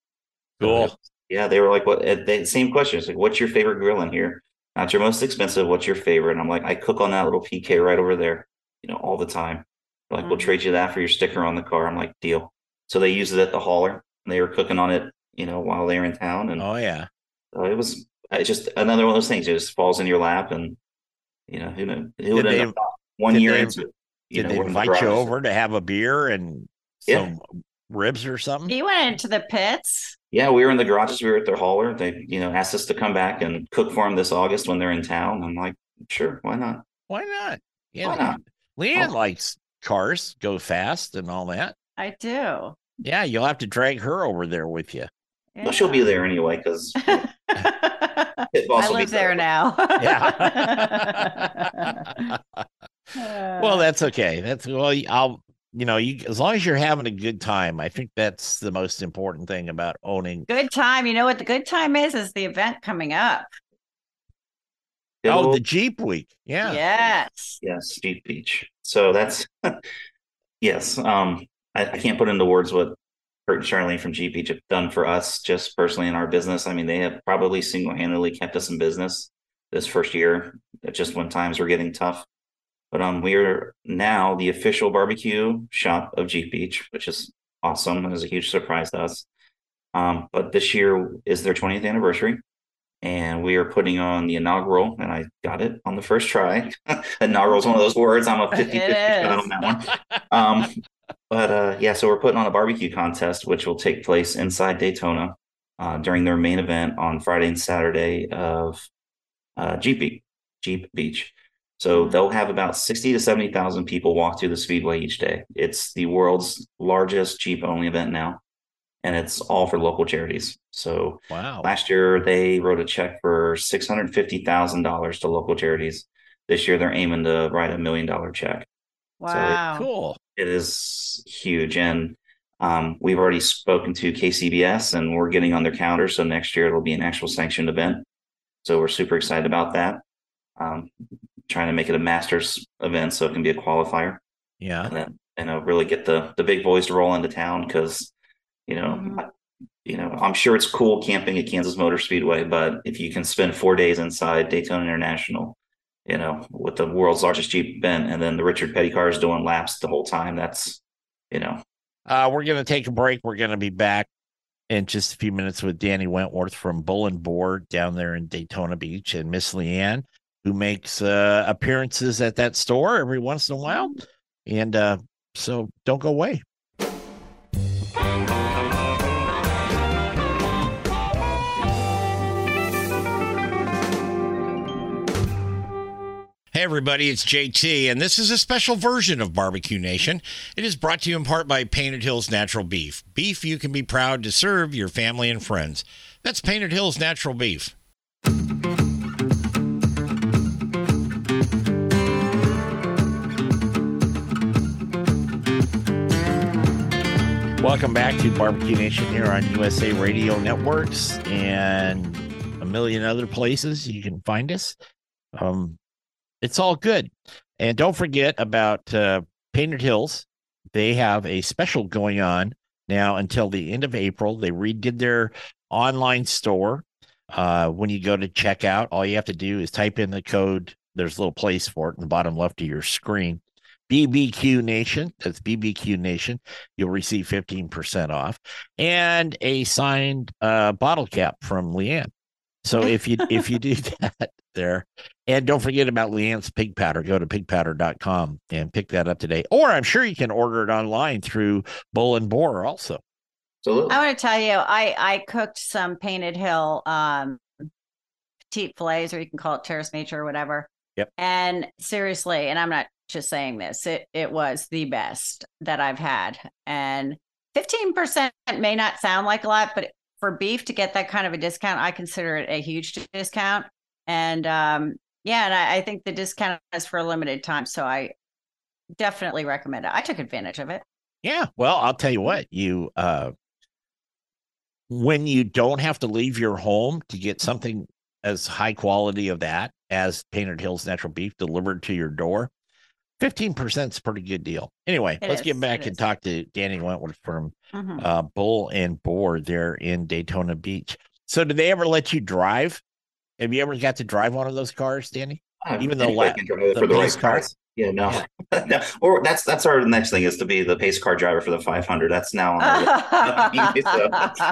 [SPEAKER 1] Cool.
[SPEAKER 4] So, yeah, they were like, "What?" They, same question. It's like, "What's your favorite grill in here? Not your most expensive. What's your favorite?" And I'm like, "I cook on that little P K right over there, you know, all the time." They're like, "We'll
[SPEAKER 3] Mhm.
[SPEAKER 4] trade you that for your sticker on the car." I'm like, "Deal." So they used it at the hauler. They were cooking on it, you know, while they were in town, and
[SPEAKER 1] Oh yeah.
[SPEAKER 4] uh, it was it's just another one of those things. It just falls in your lap, and you know, who knew, who would
[SPEAKER 1] Did
[SPEAKER 4] end
[SPEAKER 1] they
[SPEAKER 4] up one
[SPEAKER 1] did
[SPEAKER 4] year
[SPEAKER 1] they
[SPEAKER 4] into it, you
[SPEAKER 1] did
[SPEAKER 4] know,
[SPEAKER 1] they
[SPEAKER 4] we're in the
[SPEAKER 1] invite you
[SPEAKER 4] garage.
[SPEAKER 1] over to have a beer and
[SPEAKER 4] Yeah,
[SPEAKER 1] some ribs or something?
[SPEAKER 3] He went into the pits.
[SPEAKER 4] yeah, we were in the garages. We were at their hauler. They, you know, asked us to come back and cook for them this August when they're in town. I'm like, sure, why not?
[SPEAKER 1] Why not?
[SPEAKER 4] Why
[SPEAKER 1] Yeah.
[SPEAKER 4] not?
[SPEAKER 1] Leanne
[SPEAKER 4] Oh,
[SPEAKER 1] likes cars, go fast and all that.
[SPEAKER 3] I do.
[SPEAKER 1] Yeah, you'll have to drag her over there with you.
[SPEAKER 4] well, she'll be
[SPEAKER 3] Yeah.
[SPEAKER 4] there anyway because you know, Pit Boss
[SPEAKER 3] I
[SPEAKER 4] will be
[SPEAKER 3] live there now.
[SPEAKER 1] Yeah. Well,
[SPEAKER 3] Uh,
[SPEAKER 1] that's okay. That's well, I'll you know, you as long as you're having a good time, I think that's the most important thing about owning.
[SPEAKER 3] good time. You know what the good time is? Is the event coming up.
[SPEAKER 4] Good
[SPEAKER 1] Oh, the
[SPEAKER 4] old
[SPEAKER 1] Jeep week. Yeah.
[SPEAKER 3] Yes.
[SPEAKER 4] yes, Jeep Beach. So that's yes. Um, I, I can't put into words what Kurt and Charlene from Jeep Beach have done for us, just personally in our business. I mean, they have probably single handedly kept us in business this first year, just when times were getting tough. But um, we are now the official barbecue shop of Jeep Beach, which is awesome. It was a huge surprise to us. Um, but this year is their twentieth anniversary, and we are putting on the inaugural, and I got it on the first try. Inaugural is one of those words. I'm a fifty fifty
[SPEAKER 3] It
[SPEAKER 4] shot
[SPEAKER 3] is.
[SPEAKER 4] on that one. Um, but uh, yeah, so we're putting on a barbecue contest, which will take place inside Daytona uh, during their main event on Friday and Saturday of uh, Jeep Beach. Jeep Beach. So
[SPEAKER 3] Mhm.
[SPEAKER 4] they'll have about sixty to seventy thousand people walk through the Speedway each day. It's the world's largest Jeep only event now, and it's all for local charities. So
[SPEAKER 1] Wow.
[SPEAKER 4] last year they wrote a check for six hundred fifty thousand dollars to local charities. This year they're aiming to write a million dollar check. So it,
[SPEAKER 3] Wow.
[SPEAKER 1] Cool.
[SPEAKER 4] it is huge. And um, we've already spoken to K C B S and we're getting on their calendar. So next year it'll be an actual sanctioned event. So we're super excited about that. Um, trying to make it a masters event so it can be a qualifier
[SPEAKER 1] Yeah.
[SPEAKER 4] and then you know really get the the big boys to roll into town because you know
[SPEAKER 3] Mhm.
[SPEAKER 4] you know I'm sure it's cool camping at Kansas Motor Speedway, but if you can spend four days inside Daytona International, you know, with the world's largest Jeep event, and then the Richard Petty cars doing laps the whole time, that's you know.
[SPEAKER 1] Uh, we're gonna take a break. We're gonna be back in just a few minutes with Danny Wentworth from Bull and Board down there in Daytona Beach, and Miss Leanne, who makes uh, appearances at that store every once in a while. And uh, so don't go away. Hey everybody, it's J T, and this is a special version of Barbecue Nation. It is brought to you in part by Painted Hills Natural Beef. Beef you can be proud to serve your family and friends. That's Painted Hills Natural Beef. Welcome back to Barbecue Nation here on U S A Radio Networks and a million other places you can find us. Um, it's all good. And don't forget about uh, Painted Hills. They have a special going on now until the end of April. They redid their online store. Uh, when you go to checkout, all you have to do is type in the code. There's a little place for it in the bottom left of your screen. B B Q Nation. That's B B Q Nation. You'll receive fifteen percent off and a signed uh, bottle cap from Leanne. So if you if you do that there, and don't forget about Leanne's pig powder, go to pig powder dot com and pick that up today. Or I'm sure you can order it online through Bull and Boar also.
[SPEAKER 4] Absolutely.
[SPEAKER 3] I want to tell you, I I cooked some Painted Hill um petite fillets, or you can call it terrace nature or whatever.
[SPEAKER 1] Yep.
[SPEAKER 3] And seriously, and I'm not just saying this, it it was the best that I've had. And fifteen percent may not sound like a lot, but for beef to get that kind of a discount, I consider it a huge discount. And um, yeah, and I, I think the discount is for a limited time. So I definitely recommend it. I took advantage of it.
[SPEAKER 1] Yeah. Well, I'll tell you what, you uh when you don't have to leave your home to get something as high quality of that as Painted Hills Natural Beef delivered to your door, fifteen percent is a pretty good deal. Anyway,
[SPEAKER 3] It
[SPEAKER 1] let's
[SPEAKER 3] is,
[SPEAKER 1] get back
[SPEAKER 3] it
[SPEAKER 1] and
[SPEAKER 3] is.
[SPEAKER 1] talk to Danny Wentworth from
[SPEAKER 3] Mhm.
[SPEAKER 1] uh, Bull and Boar there in Daytona Beach. So did they ever let you drive? Have you ever got to drive one of those cars, Danny?
[SPEAKER 4] Uh,
[SPEAKER 1] Even the
[SPEAKER 4] anybody
[SPEAKER 1] la-
[SPEAKER 4] can drive it
[SPEAKER 1] the
[SPEAKER 4] for the
[SPEAKER 1] pace
[SPEAKER 4] right
[SPEAKER 1] car?
[SPEAKER 4] price. Yeah, no.
[SPEAKER 1] Yeah.
[SPEAKER 4] No. Or that's that's our next thing is to be the pace car driver for the five hundred. That's now on our list. So,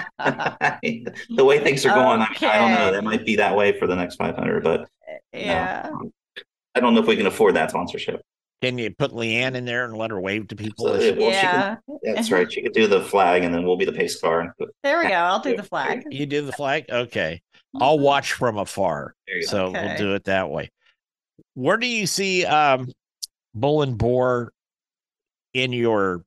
[SPEAKER 4] the way things are going, I, mean, I don't know.
[SPEAKER 3] Okay.
[SPEAKER 4] That might be that way for the next five hundred, but
[SPEAKER 3] Yeah.
[SPEAKER 4] no, I don't know if we can afford that sponsorship.
[SPEAKER 1] Can you put Leanne in there and let her wave to people?
[SPEAKER 4] So,
[SPEAKER 1] as she-
[SPEAKER 4] well, she
[SPEAKER 3] Yeah.
[SPEAKER 4] can, that's right. She could do the flag, and then we'll be the pace car. And put,
[SPEAKER 3] There we go. I'll do the flag.
[SPEAKER 1] You do the flag? Okay. I'll watch from afar.
[SPEAKER 4] There you go.
[SPEAKER 1] So we'll
[SPEAKER 3] Okay.
[SPEAKER 1] do it that way. Where do you see um, Bull and Boar in your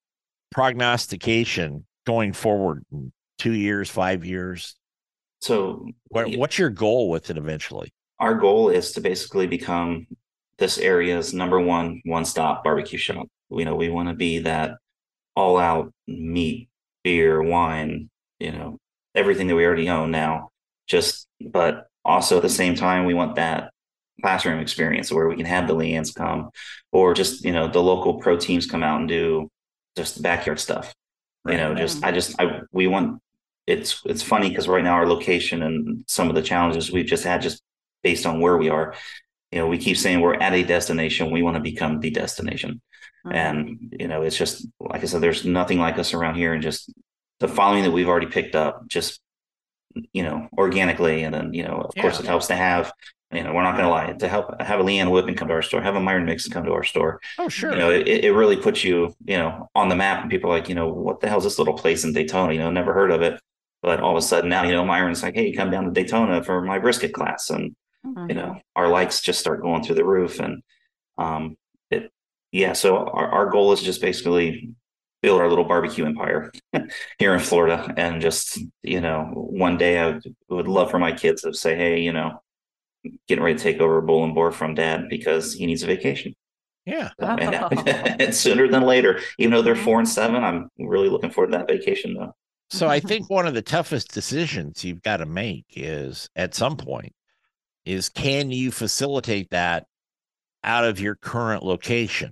[SPEAKER 1] prognostication going forward? In two years, five years?
[SPEAKER 4] So,
[SPEAKER 1] What, what's your goal with it eventually?
[SPEAKER 4] our goal is to basically become this area's number one one-stop barbecue shop. You know, we want to be that all-out meat, beer, wine, you know, everything that we already own now. Just, but also at the same time, we want that classroom experience where we can have the Leannes come, or just, you know, the local pro teams come out and do just backyard stuff. You know, just I just I we want it's it's funny because right now our location and some of the challenges we've just had just based on where we are, you know, we keep saying we're at a destination. We want to become the destination.
[SPEAKER 3] Mhm.
[SPEAKER 4] And, you know, it's just, like I said, there's nothing like us around here. And just the following that we've already picked up, just, you know, organically. And then, you know, of course,
[SPEAKER 1] Yeah.
[SPEAKER 4] it helps to have, you know, we're not going to lie, to help have a Leanne Whippen come to our store, have a Myron Mixon come to our store.
[SPEAKER 1] Oh, sure.
[SPEAKER 4] You know, it, it really puts you, you know, on the map. And people are like, you know, what the hell is this little place in Daytona? You know, never heard of it. But all of a sudden now, you know, Myron's like, hey, come down to Daytona for my brisket class. And,
[SPEAKER 3] Mhm.
[SPEAKER 4] you know, our likes just start going through the roof. And um it yeah, so our, our goal is just basically build our little barbecue empire here in Florida. And just, you know, one day I would, would love for my kids to say, hey, you know, getting ready to take over Bull and Boar from dad because he needs a vacation.
[SPEAKER 1] Yeah.
[SPEAKER 4] So, and, and sooner than later, even though they're four and seven, I'm really looking forward to that vacation though.
[SPEAKER 1] So I think one of the toughest decisions you've got to make is at some point is can you facilitate that out of your current location?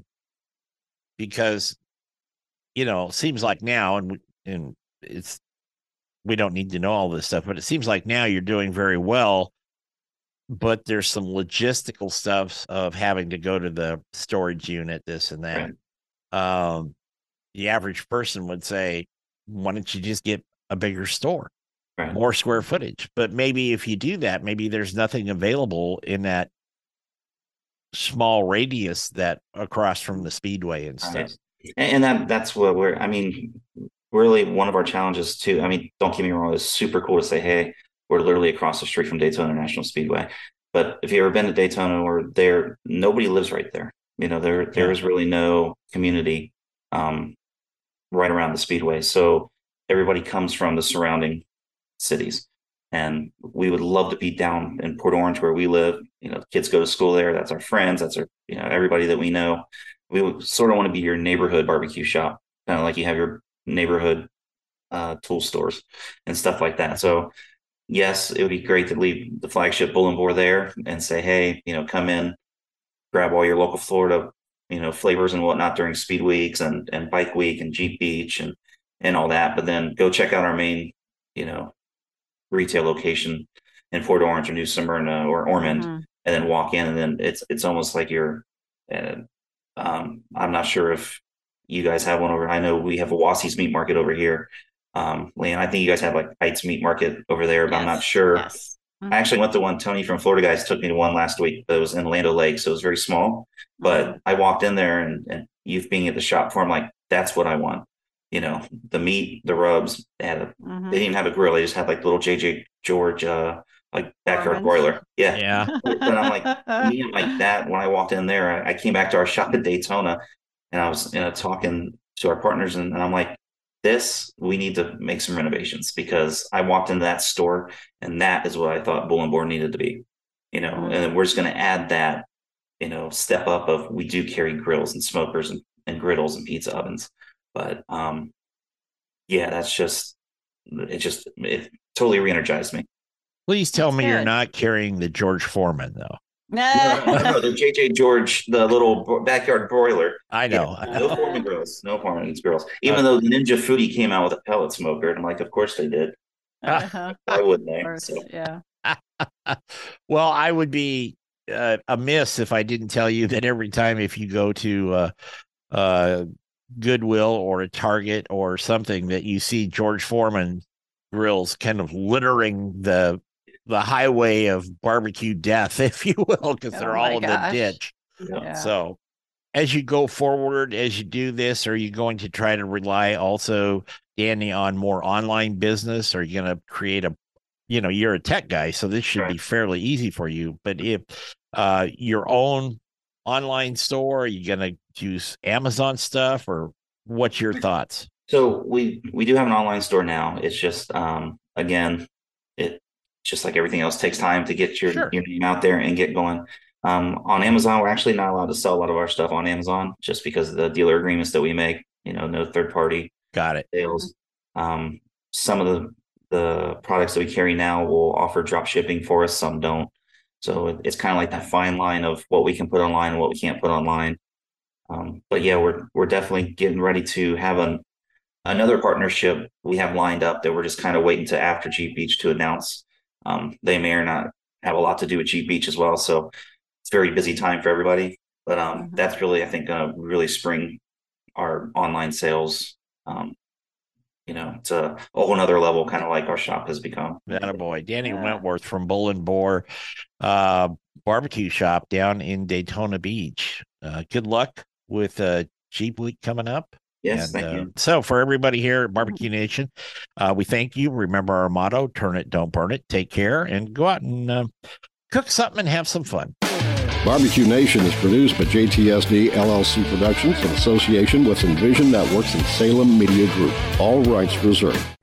[SPEAKER 1] Because, you know, it seems like now, and and it's we don't need to know all this stuff, but it seems like now you're doing very well. But there's some logistical stuff of having to go to the storage unit, this and that.
[SPEAKER 4] Right.
[SPEAKER 1] Um, the average person would say, why don't you just get a bigger store,
[SPEAKER 4] Right.
[SPEAKER 1] more square footage? But maybe if you do that, maybe there's nothing available in that small radius that across from the speedway and stuff.
[SPEAKER 4] Right. And that that's what we're, I mean, really one of our challenges too. I mean, don't get me wrong, it's super cool to say, hey, we're literally across the street from Daytona International Speedway. But if you've ever been to Daytona or there, nobody lives right there. You know, there there
[SPEAKER 1] Yeah.
[SPEAKER 4] is really no community um, right around the speedway. So everybody comes from the surrounding cities. And we would love to be down in Port Orange where we live. You know, kids go to school there. That's our friends. That's our, you know, everybody that we know. We would sort of want to be your neighborhood barbecue shop, kind of like you have your neighborhood uh, tool stores and stuff like that. So yes, it would be great to leave the flagship Bull and Boar there and say, hey, you know, come in, grab all your local Florida, you know, flavors and whatnot during speed weeks and, and bike week and Jeep Beach and, and all that. But then go check out our main, you know, retail location in Port Orange or New Smyrna or Ormond,
[SPEAKER 3] Mhm.
[SPEAKER 4] and then walk in, and then it's it's almost like you're. Uh, um, I'm not sure if you guys have one over. I know we have a Wassey's Meat Market over here. Um, Leanne, I think you guys have like Heights Meat Market over there, but I'm not
[SPEAKER 3] Yes,
[SPEAKER 4] sure.
[SPEAKER 3] yes. Mhm.
[SPEAKER 4] I actually went to one. Tony from Florida Guys took me to one last week. It was in Lando Lake, so it was very small. But
[SPEAKER 3] Mhm.
[SPEAKER 4] I walked in there, and, and you've being at the shop for, I'm like, that's what I want. You know, the meat, the rubs. They had a,
[SPEAKER 3] Mhm.
[SPEAKER 4] they didn't even have a grill. They just had like little J J George, uh, like backyard
[SPEAKER 3] Foreman's.
[SPEAKER 4] broiler. Yeah.
[SPEAKER 1] Yeah.
[SPEAKER 4] But I'm like, me, I'm like that. When I walked in there, I, I came back to our shop at Daytona, and I was, you know, talking to our partners, and, and I'm like, this, we need to make some renovations, because I walked into that store and that is what I thought Bull and Boar needed to be, you know,
[SPEAKER 3] Mhm.
[SPEAKER 4] and then we're just going to add that, you know, step up of, we do carry grills and smokers and, and griddles and pizza ovens. But um, yeah, that's just, it just, it totally re-energized me.
[SPEAKER 1] Please tell
[SPEAKER 3] That's
[SPEAKER 1] me you're
[SPEAKER 3] good.
[SPEAKER 1] not carrying the George Foreman, though.
[SPEAKER 4] No, no, no, they're J J George, the little backyard broiler.
[SPEAKER 1] I know.
[SPEAKER 4] Yeah, no Foreman grills. No Foreman grills. Even uh, though Ninja Foodie came out with a pellet smoker, and I'm like, of course they did. Uh-huh. Why wouldn't they?
[SPEAKER 3] Course,
[SPEAKER 4] so.
[SPEAKER 3] Yeah.
[SPEAKER 1] Well, I would be uh, amiss if I didn't tell you that every time if you go to uh, uh, Goodwill or a Target or something that you see George Foreman grills kind of littering the the highway of barbecue death, if you will, because
[SPEAKER 3] Oh
[SPEAKER 1] they're
[SPEAKER 3] my
[SPEAKER 1] all in
[SPEAKER 3] gosh.
[SPEAKER 1] the ditch.
[SPEAKER 3] Yeah.
[SPEAKER 1] So as you go forward, as you do this, are you going to try to rely also, Danny, on more online business? Are you going to create a, you know, you're a tech guy, so this should
[SPEAKER 4] Right.
[SPEAKER 1] be fairly easy for you. But if uh, your own online store, are you going to use Amazon stuff, or what's your thoughts?
[SPEAKER 4] So we we do have an online store now. It's just um again, it just like everything else takes time to get your,
[SPEAKER 1] Sure.
[SPEAKER 4] your name out there and get going. Um, on Amazon, we're actually not allowed to sell a lot of our stuff on Amazon just because of the dealer agreements that we make. You know, no third party
[SPEAKER 1] Got it.
[SPEAKER 4] sales. Um, some of the the products that we carry now will offer drop shipping for us. Some don't. So it, it's kind of like that fine line of what we can put online and what we can't put online. Um, but yeah, we're we're definitely getting ready to have an another partnership we have lined up that we're just kind of waiting to after Jeep Beach to announce. Um, they may or not have a lot to do with Jeep Beach as well. So it's a very busy time for everybody. But um,
[SPEAKER 3] Mhm.
[SPEAKER 4] that's really, I think, going to really spring our online sales, um, you know, to a whole nother level, kind of like our shop has become.
[SPEAKER 1] Attaboy. Danny
[SPEAKER 3] Yeah.
[SPEAKER 1] Wentworth from Bull and Boar uh, Barbecue Shop down in Daytona Beach. Uh, good luck with uh, Jeep Week coming up.
[SPEAKER 4] Yes,
[SPEAKER 1] And,
[SPEAKER 4] thank
[SPEAKER 1] uh,
[SPEAKER 4] you.
[SPEAKER 1] So for everybody here at Barbecue Nation, uh, we thank you. Remember our motto: turn it, don't burn it. Take care and go out and uh, cook something and have some fun.
[SPEAKER 2] Barbecue Nation is produced by J T S D L L C Productions in association with Envision Networks and Salem Media Group. All rights reserved.